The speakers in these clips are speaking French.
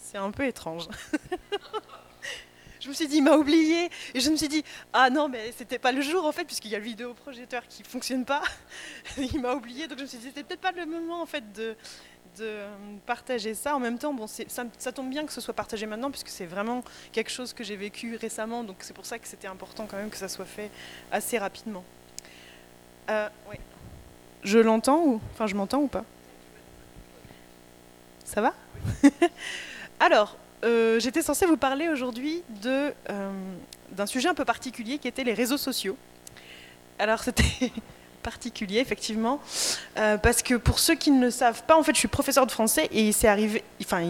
C'est un peu étrange. Je me suis dit, il m'a oublié. Et je me suis dit, ah non, mais c'était pas le jour en fait, puisqu'il y a le vidéoprojecteur qui fonctionne pas. Il m'a oublié, donc je me suis dit, c'était peut-être pas le moment en fait de partager ça. En même temps, bon, ça tombe bien que ce soit partagé maintenant, puisque c'est vraiment quelque chose que j'ai vécu récemment. Donc c'est pour ça que c'était important quand même que ça soit fait assez rapidement. Oui. Je l'entends ou... Enfin, je m'entends ou pas? Ça va? Alors, j'étais censée vous parler aujourd'hui d'un sujet un peu particulier qui était les réseaux sociaux. Alors, c'était particulier, effectivement, parce que pour ceux qui ne le savent pas, en fait, je suis professeure de français et il est arrivé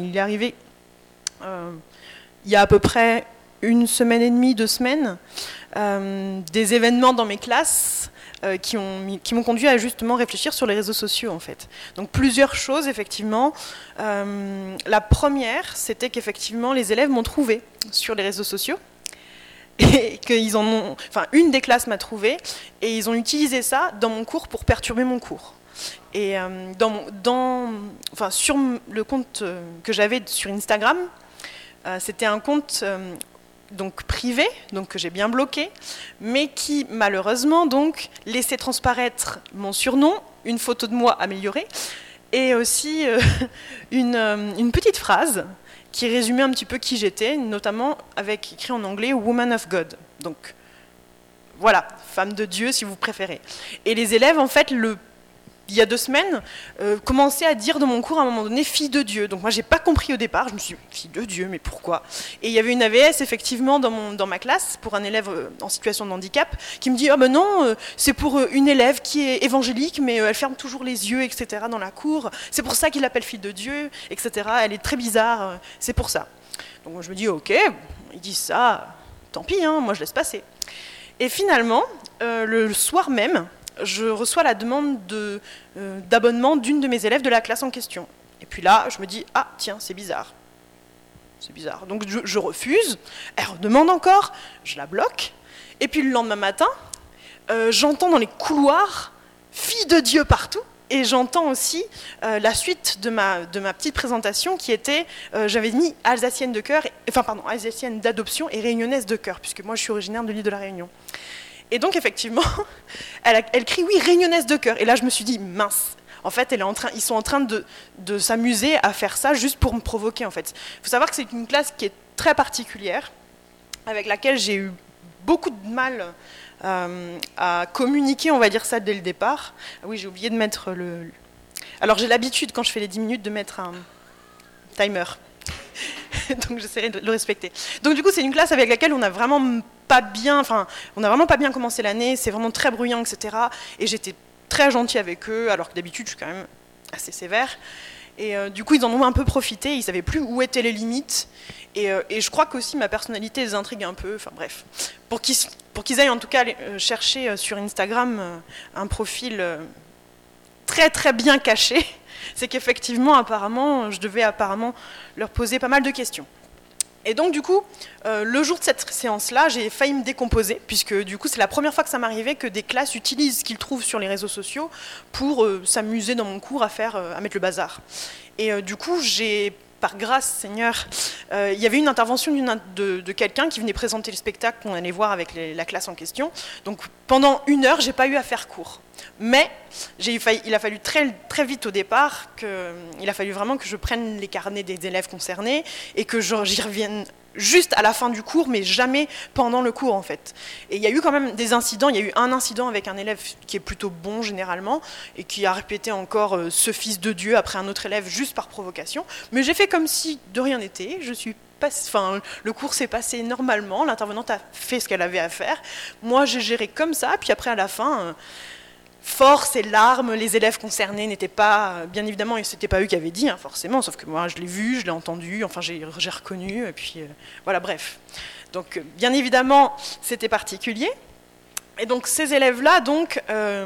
il y a à peu près 1 semaine et demie, 2 semaines, des événements dans mes classes qui m'ont conduit à justement réfléchir sur les réseaux sociaux en fait. Donc plusieurs choses effectivement. La première, c'était qu'effectivement les élèves m'ont trouvé sur les réseaux sociaux et une des classes m'a trouvé et ils ont utilisé ça dans mon cours pour perturber mon cours. Et sur le compte que j'avais sur Instagram, c'était un compte donc privé, donc que j'ai bien bloqué, mais qui malheureusement donc laissait transparaître mon surnom, une photo de moi améliorée, et aussi une petite phrase qui résumait un petit peu qui j'étais, notamment avec écrit en anglais Woman of God. Donc voilà, femme de Dieu si vous préférez. Et les élèves en fait il y a 2 semaines, commençaient à dire dans mon cours à un moment donné fille de Dieu. Donc moi j'ai pas compris au départ, je me suis dit fille de Dieu, mais pourquoi? Et il y avait une AVS effectivement dans ma classe pour un élève en situation de handicap qui me dit ah ben non, c'est pour une élève qui est évangélique mais elle ferme toujours les yeux, etc. dans la cour. C'est pour ça qu'il l'appelle fille de Dieu, etc. Elle est très bizarre, c'est pour ça. Donc moi je me dis ok, ils disent ça, tant pis, hein, moi je laisse passer. Et finalement, le soir même, je reçois la demande d'abonnement d'une de mes élèves de la classe en question. Et puis là, je me dis, ah tiens, c'est bizarre. C'est bizarre. Donc je refuse, elle redemande encore, je la bloque. Et puis le lendemain matin, j'entends dans les couloirs, fille de Dieu partout. Et j'entends aussi la suite de ma petite présentation qui était, j'avais mis alsacienne de cœur, alsacienne d'adoption et réunionnaise de cœur, puisque moi je suis originaire de l'île de la Réunion. Et donc, effectivement, elle crie « oui, réunionnaise de cœur ». Et là, je me suis dit « mince ». En fait, ils sont en train de s'amuser à faire ça juste pour me provoquer, en fait. Il faut savoir que c'est une classe qui est très particulière, avec laquelle j'ai eu beaucoup de mal à communiquer, on va dire ça, dès le départ. Ah oui, j'ai oublié de mettre le... Alors, j'ai l'habitude, quand je fais les 10 minutes, de mettre un timer. Donc j'essaierai de le respecter. Donc du coup, c'est une classe avec laquelle on n'a vraiment pas bien commencé l'année, c'est vraiment très bruyant, etc. Et j'étais très gentille avec eux, alors que d'habitude, je suis quand même assez sévère. Et du coup, ils en ont un peu profité, ils ne savaient plus où étaient les limites. Et je crois qu'aussi ma personnalité les intrigue un peu, enfin bref. Pour qu'ils aillent en tout cas chercher sur Instagram un profil très très bien caché, c'est qu'effectivement, apparemment, je devais leur poser pas mal de questions. Et donc, du coup, le jour de cette séance-là, j'ai failli me décomposer, puisque du coup, c'est la première fois que ça m'arrivait que des classes utilisent ce qu'ils trouvent sur les réseaux sociaux pour s'amuser dans mon cours à mettre le bazar. Et du coup, par grâce, Seigneur, il y avait une intervention de quelqu'un qui venait présenter le spectacle qu'on allait voir avec la classe en question. Donc, pendant 1 heure, j'ai pas eu à faire cours. Mais il a fallu très, très vite au départ, il a fallu vraiment que je prenne les carnets des élèves concernés et que j'y revienne juste à la fin du cours, mais jamais pendant le cours en fait. Et il y a eu quand même des incidents, il y a eu un incident avec un élève qui est plutôt bon généralement et qui a répété encore ce fils de Dieu après un autre élève juste par provocation. Mais j'ai fait comme si de rien n'était, le cours s'est passé normalement, l'intervenante a fait ce qu'elle avait à faire. Moi j'ai géré comme ça, puis après à la fin... force et larmes, les élèves concernés n'étaient pas, bien évidemment, et c'était pas eux qui avaient dit, hein, forcément, sauf que moi je l'ai vu, je l'ai entendu, enfin j'ai reconnu, et puis voilà, bref. Donc bien évidemment, c'était particulier. Et donc ces élèves-là, donc,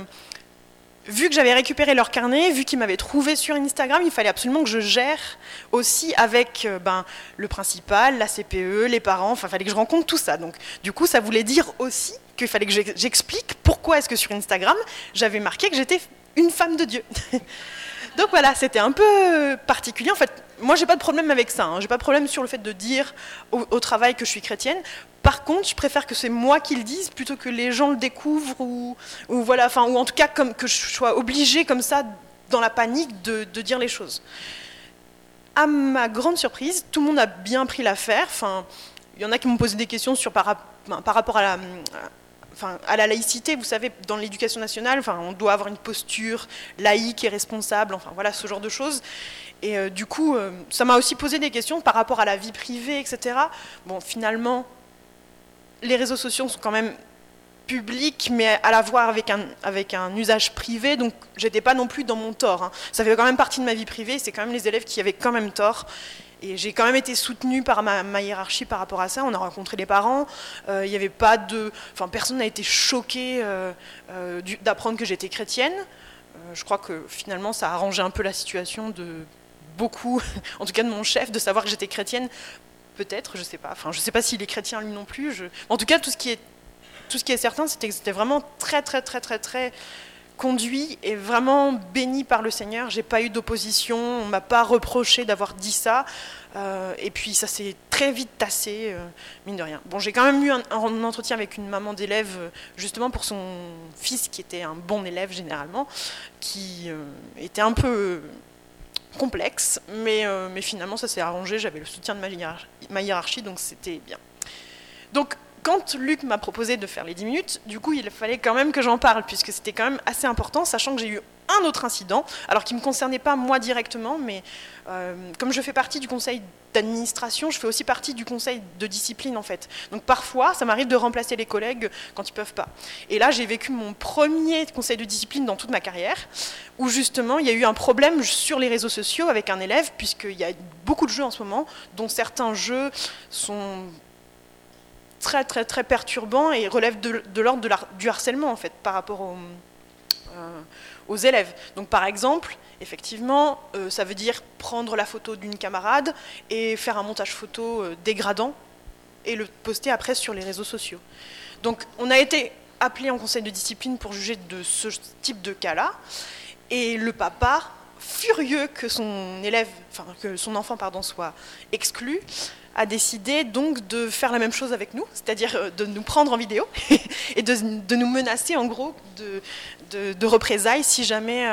vu que j'avais récupéré leur carnet, vu qu'ils m'avaient trouvé sur Instagram, il fallait absolument que je gère aussi avec le principal, la CPE, les parents, enfin il fallait que je rencontre tout ça. Donc du coup, ça voulait dire aussi qu'il fallait que j'explique pourquoi est-ce que sur Instagram, j'avais marqué que j'étais une femme de Dieu. Donc voilà, c'était un peu particulier. En fait, moi, j'ai pas de problème avec ça. J'ai pas de problème sur le fait de dire au travail que je suis chrétienne. Par contre, je préfère que c'est moi qui le dise plutôt que les gens le découvrent ou voilà, enfin, ou en tout cas comme que je sois obligée comme ça, dans la panique, de dire les choses. À ma grande surprise, tout le monde a bien pris l'affaire. Enfin, il y en a qui m'ont posé des questions par rapport à la laïcité. Vous savez, dans l'éducation nationale, enfin, on doit avoir une posture laïque et responsable, enfin voilà, ce genre de choses. Et du coup, ça m'a aussi posé des questions par rapport à la vie privée, etc. Bon, finalement, les réseaux sociaux sont quand même publics, mais à la voir avec un usage privé, donc j'étais pas non plus dans mon tort. Ça fait quand même partie de ma vie privée, c'est quand même les élèves qui avaient quand même tort. Et j'ai quand même été soutenue par ma hiérarchie par rapport à ça. On a rencontré les parents. Il y avait pas de, enfin, personne n'a été choqué d'apprendre que j'étais chrétienne. Je crois que finalement, ça a arrangé un peu la situation de beaucoup, en tout cas de mon chef, de savoir que j'étais chrétienne. Peut-être, je sais pas. Enfin, je sais pas s'il est chrétien lui non plus. En tout cas, tout ce qui est certain, c'était que c'était vraiment très, très, très, très, très conduit et vraiment béni par le Seigneur. J'ai pas eu d'opposition, on m'a pas reproché d'avoir dit ça, et puis ça s'est très vite tassé, mine de rien. Bon, j'ai quand même eu un entretien avec une maman d'élève, justement pour son fils qui était un bon élève généralement, qui était un peu complexe, mais finalement ça s'est arrangé, j'avais le soutien de ma hiérarchie, donc c'était bien. Donc, quand Luc m'a proposé de faire les 10 minutes, du coup, il fallait quand même que j'en parle, puisque c'était quand même assez important, sachant que j'ai eu un autre incident, alors qui ne me concernait pas moi directement, mais comme je fais partie du conseil d'administration, je fais aussi partie du conseil de discipline, en fait. Donc parfois, ça m'arrive de remplacer les collègues quand ils ne peuvent pas. Et là, j'ai vécu mon premier conseil de discipline dans toute ma carrière, où justement, il y a eu un problème sur les réseaux sociaux avec un élève, puisqu'il y a beaucoup de jeux en ce moment, dont certains jeux sont très très très perturbant et relève de l'ordre du harcèlement en fait par rapport aux élèves. Donc par exemple, effectivement, ça veut dire prendre la photo d'une camarade et faire un montage photo dégradant et le poster après sur les réseaux sociaux. Donc on a été appelé en conseil de discipline pour juger de ce type de cas-là, et le papa, furieux que son enfant soit exclu, a décidé donc de faire la même chose avec nous, c'est-à-dire de nous prendre en vidéo et de nous menacer en gros de représailles si jamais,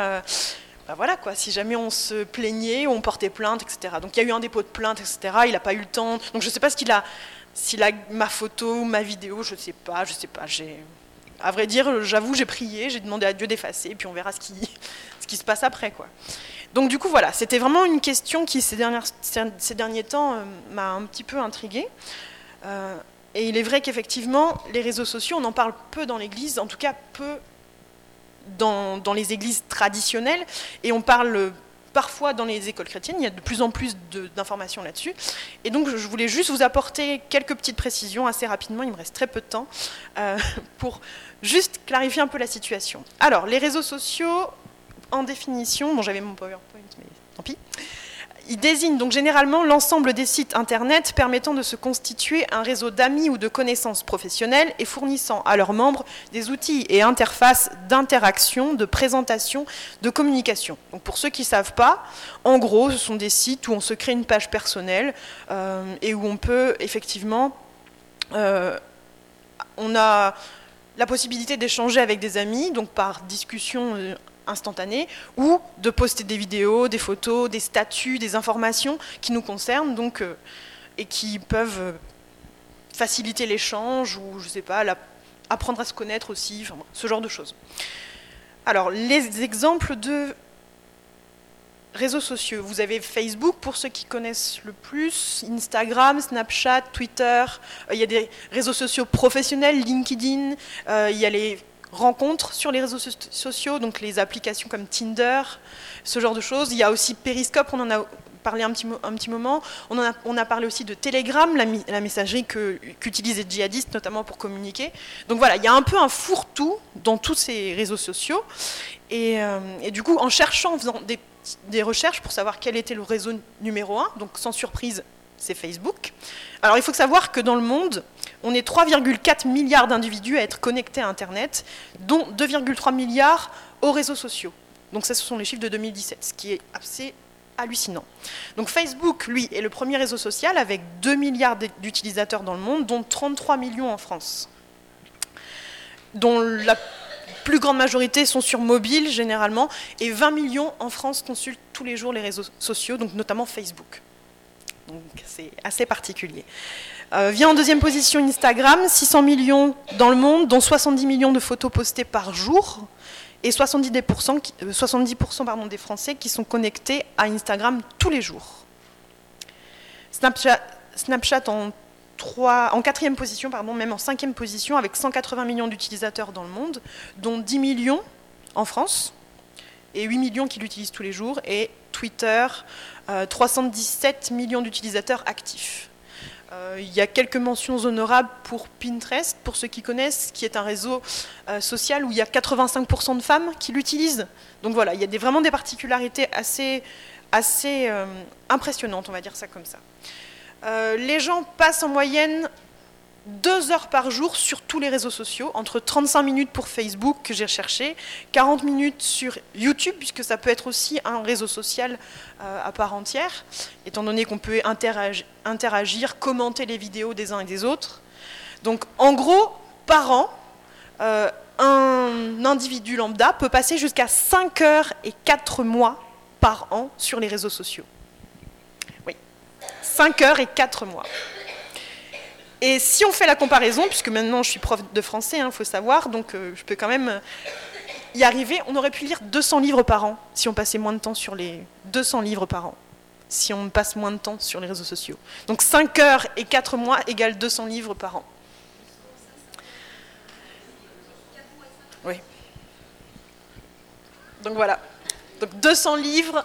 si jamais on se plaignait ou on portait plainte, etc. Donc il y a eu un dépôt de plainte, etc. Il n'a pas eu le temps. Donc je ne sais pas s'il a ma photo, ma vidéo, je ne sais pas. À vrai dire, j'avoue, j'ai prié, j'ai demandé à Dieu d'effacer, et puis on verra ce qui se passe après, quoi. Donc du coup, voilà, c'était vraiment une question qui, ces derniers temps, m'a un petit peu intriguée. Et il est vrai qu'effectivement, les réseaux sociaux, on en parle peu dans l'Église, en tout cas peu dans les églises traditionnelles, et on parle parfois dans les écoles chrétiennes, il y a de plus en plus d'informations là-dessus. Et donc, je voulais juste vous apporter quelques petites précisions assez rapidement, il me reste très peu de temps, pour juste clarifier un peu la situation. Alors, les réseaux sociaux, en définition, bon, j'avais mon PowerPoint, mais tant pis. Il désigne donc généralement l'ensemble des sites internet permettant de se constituer un réseau d'amis ou de connaissances professionnelles et fournissant à leurs membres des outils et interfaces d'interaction, de présentation, de communication. Donc pour ceux qui ne savent pas, en gros, ce sont des sites où on se crée une page personnelle et où on peut effectivement... on a la possibilité d'échanger avec des amis, donc par discussion instantanée, ou de poster des vidéos, des photos, des statuts, des informations qui nous concernent, donc, et qui peuvent faciliter l'échange, ou je sais pas, apprendre à se connaître aussi, enfin, ce genre de choses. Alors, les exemples de réseaux sociaux. Vous avez Facebook, pour ceux qui connaissent le plus, Instagram, Snapchat, Twitter, il y a des réseaux sociaux professionnels, LinkedIn, il y a les rencontres sur les réseaux sociaux, donc les applications comme Tinder, ce genre de choses. Il y a aussi Periscope, on en a parlé un petit moment. On a parlé aussi de Telegram, la messagerie qu'utilisent les djihadistes, notamment pour communiquer. Donc voilà, il y a un peu un fourre-tout dans tous ces réseaux sociaux. Et du coup, en cherchant, en faisant des recherches pour savoir quel était le réseau numéro 1, donc sans surprise, c'est Facebook. Alors il faut savoir que dans le monde, on est 3,4 milliards d'individus à être connectés à Internet, dont 2,3 milliards aux réseaux sociaux. Donc ça, ce sont les chiffres de 2017, ce qui est assez hallucinant. Donc Facebook, lui, est le premier réseau social avec 2 milliards d'utilisateurs dans le monde, dont 33 millions en France, dont la plus grande majorité sont sur mobile, généralement, et 20 millions en France consultent tous les jours les réseaux sociaux, donc notamment Facebook. Donc c'est assez particulier. Vient en deuxième position Instagram, 600 millions dans le monde, dont 70 millions de photos postées par jour, et 70% des Français qui sont connectés à Instagram tous les jours. Snapchat en quatrième position, même en cinquième position, avec 180 millions d'utilisateurs dans le monde, dont 10 millions en France, et 8 millions qui l'utilisent tous les jours, et Twitter, 317 millions d'utilisateurs actifs. Il y a quelques mentions honorables pour Pinterest, pour ceux qui connaissent, qui est un réseau social où il y a 85% de femmes qui l'utilisent. Donc voilà, il y a vraiment des particularités assez impressionnantes, on va dire ça comme ça. Les gens passent en moyenne 2 heures par jour sur tous les réseaux sociaux, entre 35 minutes pour Facebook, que j'ai recherché, 40 minutes sur YouTube, puisque ça peut être aussi un réseau social à part entière, étant donné qu'on peut interagir, commenter les vidéos des uns et des autres. Donc en gros, par an, un individu lambda peut passer jusqu'à 5 heures et 4 mois par an sur les réseaux sociaux. Oui, 5 heures et 4 mois. Et si on fait la comparaison, puisque maintenant je suis prof de français, il faut savoir, donc je peux quand même y arriver, on aurait pu lire 200 livres par an, si on passait moins de temps sur les 200 livres par an, si on passe moins de temps sur les réseaux sociaux. Donc 5 heures et 4 mois égale 200 livres par an. Oui. Donc voilà. Donc 200 livres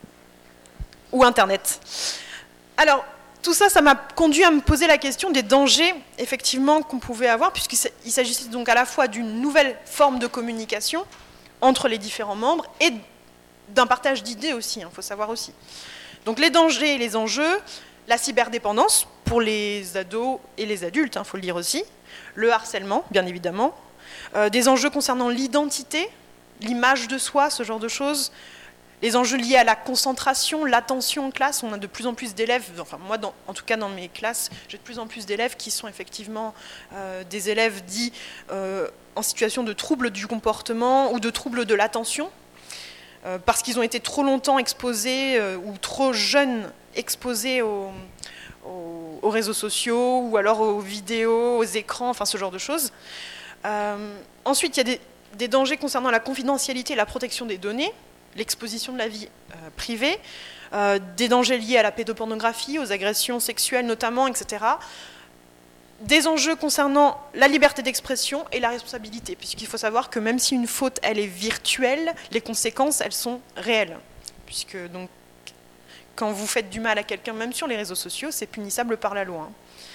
ou Internet. Alors, tout ça, ça m'a conduit à me poser la question des dangers, effectivement, qu'on pouvait avoir, puisqu'il s'agissait donc à la fois d'une nouvelle forme de communication entre les différents membres et d'un partage d'idées aussi, faut savoir aussi. Donc les dangers et les enjeux, la cyberdépendance pour les ados et les adultes, faut le dire aussi, le harcèlement, bien évidemment, des enjeux concernant l'identité, l'image de soi, ce genre de choses, les enjeux liés à la concentration, l'attention en classe. On a de plus en plus d'élèves, enfin moi en tout cas dans mes classes, j'ai de plus en plus d'élèves qui sont effectivement des élèves dits en situation de trouble du comportement ou de trouble de l'attention, parce qu'ils ont été trop longtemps exposés ou trop jeunes exposés aux réseaux sociaux ou alors aux vidéos, aux écrans, enfin ce genre de choses. Ensuite, il y a des dangers concernant la confidentialité et la protection des données, l'exposition de la vie privée, des dangers liés à la pédopornographie, aux agressions sexuelles notamment, etc. Des enjeux concernant la liberté d'expression et la responsabilité, puisqu'il faut savoir que même si une faute, elle est virtuelle, les conséquences, elles sont réelles. Puisque donc, quand vous faites du mal à quelqu'un, même sur les réseaux sociaux, c'est punissable par la loi.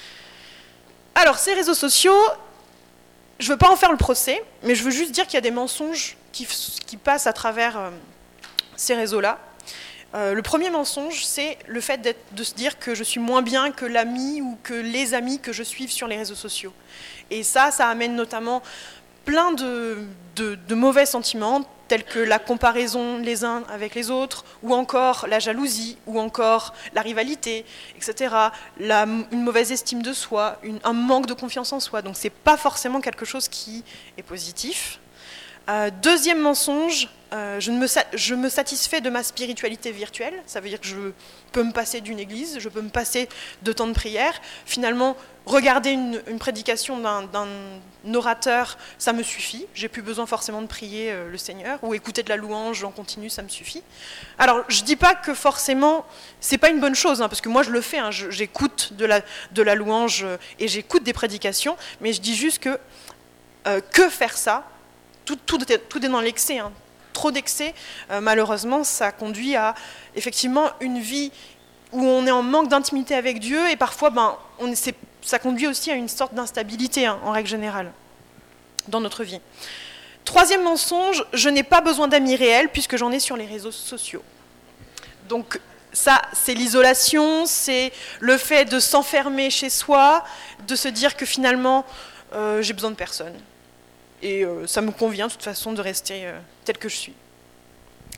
Alors, ces réseaux sociaux, je ne veux pas en faire le procès, mais je veux juste dire qu'il y a des mensonges qui passent à travers ces réseaux-là. Le premier mensonge, c'est le fait de se dire que je suis moins bien que l'ami ou que les amis que je suive sur les réseaux sociaux. Et ça amène notamment plein de mauvais sentiments, tels que la comparaison les uns avec les autres, ou encore la jalousie, ou encore la rivalité, etc. Une mauvaise estime de soi, un manque de confiance en soi. Donc ce n'est pas forcément quelque chose qui est positif. Deuxième mensonge, je me satisfais de ma spiritualité virtuelle. Ça veut dire que je peux me passer d'une église, je peux me passer de temps de prière. Finalement, regarder une prédication d'un orateur, ça me suffit. J'ai plus besoin forcément de prier le Seigneur, ou écouter de la louange en continu, ça me suffit. Alors, je dis pas que forcément, c'est pas une bonne chose, parce que moi je le fais, j'écoute de la louange et j'écoute des prédications, mais je dis juste que faire ça, tout est dans l'excès. Trop d'excès, malheureusement, ça conduit à effectivement une vie où on est en manque d'intimité avec Dieu, et parfois ça conduit aussi à une sorte d'instabilité, en règle générale, dans notre vie. Troisième mensonge, je n'ai pas besoin d'amis réels puisque j'en ai sur les réseaux sociaux. Donc ça, c'est l'isolation, c'est le fait de s'enfermer chez soi, de se dire que finalement, j'ai besoin de personne. Et ça me convient de toute façon de rester tel que je suis.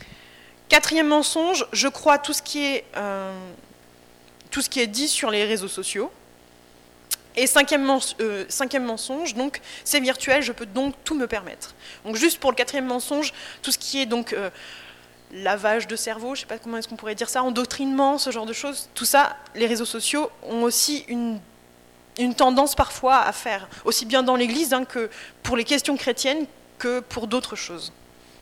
Quatrième mensonge, je crois tout ce qui est dit sur les réseaux sociaux. Et cinquième mensonge, donc c'est virtuel, je peux donc tout me permettre. Donc juste pour le quatrième mensonge, tout ce qui est donc lavage de cerveau, je ne sais pas comment est-ce qu'on pourrait dire ça, endoctrinement, ce genre de choses, tout ça, les réseaux sociaux ont aussi une tendance parfois à faire, aussi bien dans l'Église que pour les questions chrétiennes que pour d'autres choses.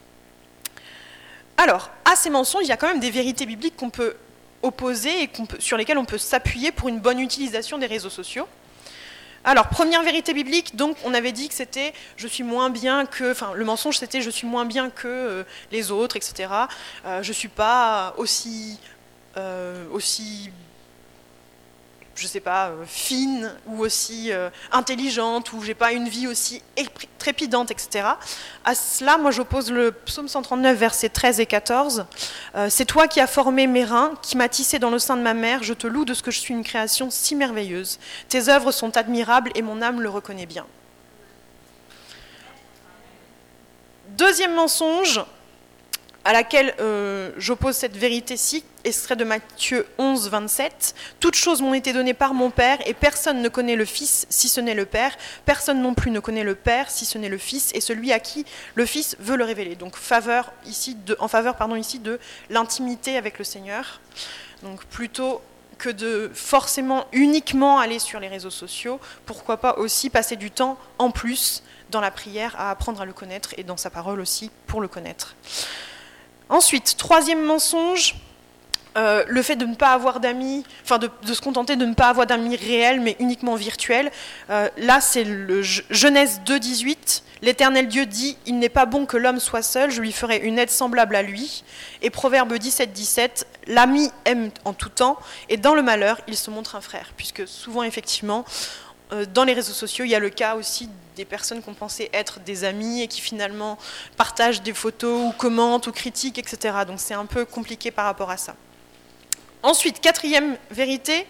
Alors, à ces mensonges, il y a quand même des vérités bibliques qu'on peut opposer et sur lesquelles on peut s'appuyer pour une bonne utilisation des réseaux sociaux. Alors, première vérité biblique, donc on avait dit que c'était « je suis moins bien que », enfin le mensonge c'était « je suis moins bien que les autres », etc. Je ne suis pas aussi je sais pas, fine ou aussi intelligente, ou j'ai pas une vie aussi trépidante, etc. À cela, moi j'oppose le psaume 139, versets 13 et 14. C'est toi qui as formé mes reins, qui m'as tissé dans le sein de ma mère, je te loue de ce que je suis une création si merveilleuse. Tes œuvres sont admirables et mon âme le reconnaît bien. Deuxième mensonge, à laquelle j'oppose cette vérité-ci, extrait de Matthieu 11, 27. « Toutes choses m'ont été données par mon Père, et personne ne connaît le Fils si ce n'est le Père. Personne non plus ne connaît le Père si ce n'est le Fils, et celui à qui le Fils veut le révéler. » Donc en faveur de l'intimité avec le Seigneur. Donc plutôt que de forcément uniquement aller sur les réseaux sociaux, pourquoi pas aussi passer du temps en plus dans la prière à apprendre à le connaître, et dans sa parole aussi pour le connaître. Ensuite, troisième mensonge, le fait de ne pas avoir d'amis, enfin de se contenter de ne pas avoir d'amis réels, mais uniquement virtuels. Là, c'est le Genèse 2, 18. L'Éternel Dieu dit « Il n'est pas bon que l'homme soit seul, je lui ferai une aide semblable à lui. » Et Proverbe 17, 17. L'ami aime en tout temps, et dans le malheur, il se montre un frère. Puisque souvent, effectivement, dans les réseaux sociaux, il y a le cas aussi des personnes qu'on pensait être des amis et qui finalement partagent des photos ou commentent ou critiquent, etc. Donc c'est un peu compliqué par rapport à ça. Ensuite, quatrième vérité,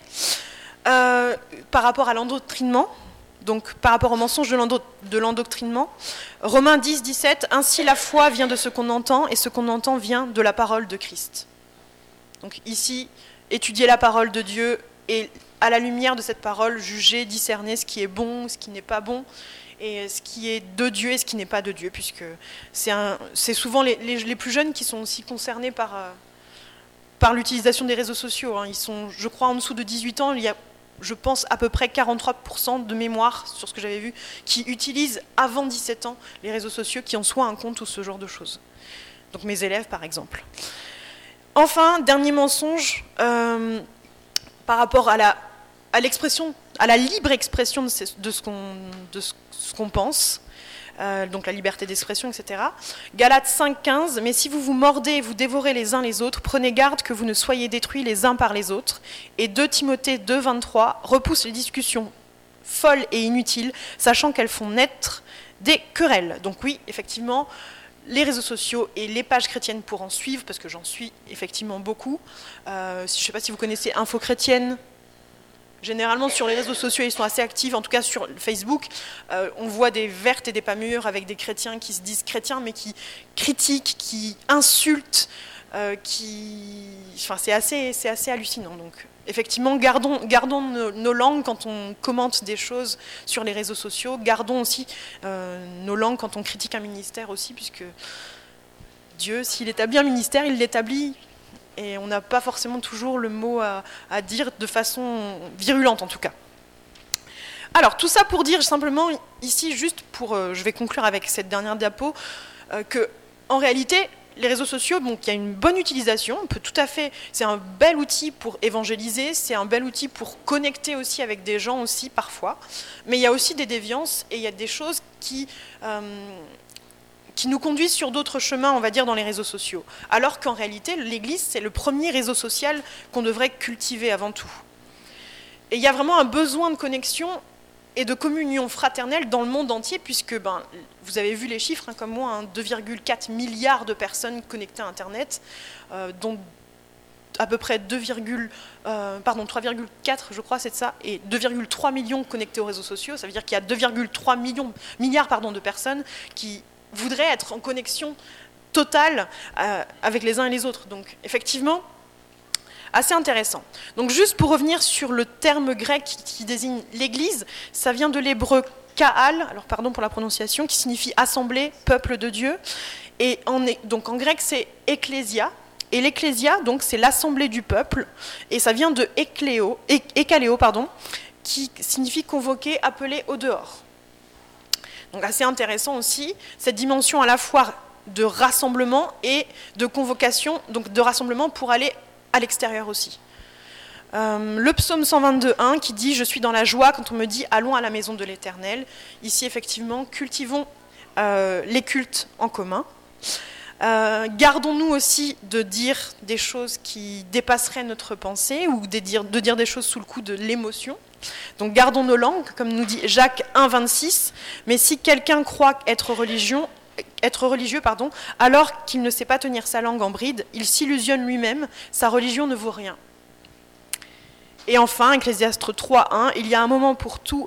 par rapport à l'endoctrinement, donc par rapport au mensonge de l'endoctrinement, Romains 10, 17, « Ainsi la foi vient de ce qu'on entend, et ce qu'on entend vient de la parole de Christ. » Donc ici, étudier la parole de Dieu et à la lumière de cette parole, juger, discerner ce qui est bon, ce qui n'est pas bon, et ce qui est de Dieu et ce qui n'est pas de Dieu, puisque c'est souvent les plus jeunes qui sont aussi concernés par l'utilisation des réseaux sociaux. Ils sont, je crois, en dessous de 18 ans, il y a, je pense, à peu près 43% de mémoire, sur ce que j'avais vu, qui utilisent avant 17 ans les réseaux sociaux, qui en soient un compte ou ce genre de choses. Donc mes élèves, par exemple. Enfin, dernier mensonge, par rapport à l'expression, à la libre expression de ce qu'on pense, donc la liberté d'expression, etc. Galates 5,15, « Mais si vous vous mordez et vous dévorez les uns les autres, prenez garde que vous ne soyez détruits les uns par les autres. » Et 2 Timothée 2,23 repousse les discussions folles et inutiles, sachant qu'elles font naître des querelles. Donc oui, effectivement, les réseaux sociaux et les pages chrétiennes pour en suivre, parce que j'en suis effectivement beaucoup. Je ne sais pas si vous connaissez Info Chrétienne. Généralement, sur les réseaux sociaux, ils sont assez actifs, en tout cas sur Facebook. On voit des vertes et des pas mûres avec des chrétiens qui se disent chrétiens, mais qui critiquent, qui insultent, Enfin, c'est assez hallucinant. Donc, effectivement, gardons nos langues quand on commente des choses sur les réseaux sociaux. Gardons aussi nos langues quand on critique un ministère aussi, puisque Dieu, s'il établit un ministère, il l'établit. Et on n'a pas forcément toujours le mot à dire de façon virulente, en tout cas. Alors, tout ça pour dire simplement, ici, juste pour... je vais conclure avec cette dernière diapo, que, en réalité, les réseaux sociaux, donc, il y a une bonne utilisation, on peut tout à fait... C'est un bel outil pour évangéliser, c'est un bel outil pour connecter aussi avec des gens aussi, parfois. Mais il y a aussi des déviances, et il y a des choses qui nous conduisent sur d'autres chemins, on va dire, dans les réseaux sociaux. Alors qu'en réalité, l'Église, c'est le premier réseau social qu'on devrait cultiver avant tout. Et il y a vraiment un besoin de connexion et de communion fraternelle dans le monde entier, puisque, vous avez vu les chiffres, comme moi, 2,4 milliards de personnes connectées à Internet, dont à peu près 3,4, je crois, c'est de ça, et 2,3 millions connectés aux réseaux sociaux. Ça veut dire qu'il y a 2,3 milliards de personnes qui voudraient être en connexion totale avec les uns et les autres. Donc effectivement, assez intéressant. Donc juste pour revenir sur le terme grec qui désigne l'Église, ça vient de l'hébreu Kahal, alors pardon pour la prononciation, qui signifie assemblée, peuple de Dieu. Et donc en grec c'est ecclésia. Et l'ecclésia, donc c'est l'assemblée du peuple. Et ça vient de ekaleo, qui signifie convoquer, appeler au dehors. Donc assez intéressant aussi, cette dimension à la fois de rassemblement et de convocation, donc de rassemblement pour aller à l'extérieur aussi. Le psaume 122.1 qui dit « Je suis dans la joie quand on me dit « Allons à la maison de l'Éternel ». Ici, effectivement, cultivons les cultes en commun. Gardons-nous aussi de dire des choses qui dépasseraient notre pensée ou de dire des choses sous le coup de l'émotion. Donc gardons nos langues, comme nous dit Jacques 1,26. Mais si quelqu'un croit être religieux, alors qu'il ne sait pas tenir sa langue en bride, il s'illusionne lui-même, sa religion ne vaut rien. Et enfin, Ecclésiaste 3.1, il y a un moment pour tout